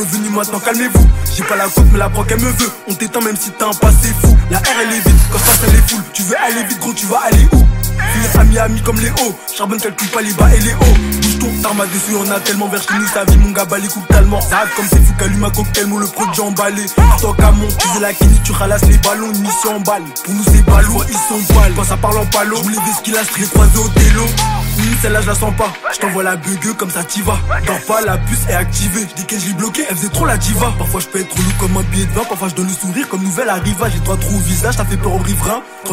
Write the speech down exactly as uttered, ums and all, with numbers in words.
revenu maintenant, calmez-vous. J'ai pas la cote mais la proc elle me veut. On t'éteint même si t'as un passé fou. La R elle est vite, quand ça c'est les foules. Tu veux aller vite gros, tu vas aller où? Finir ami ami comme les hauts. Charbonne calcule pas les bas et les hauts. Bouge ton tarma dessus, on a tellement vers chez nous. Sa vie mon gars bat les coups tellement. Ça comme c'est fou qu'allume un cocktail, mon le produit emballé. Toi qu'à mon tu la kini, tu ralasses les ballons, une mission en balle. Pour nous c'est ballot, ils sont pâles. Quand ça parle en palo, je voulais des skills à les croiser au télo. Mmh, celle-là je la sens pas. Je t'envoie la bugueux comme ça t'y vas. Dors pas, la puce est activée. Je dis que je l'ai bloqué, elle faisait trop la diva. Parfois je peux être relou comme un billet de vin. Parfois je donne le sourire comme nouvelle arrivage. J'ai toi trop au visage, ça fait peur au riverain.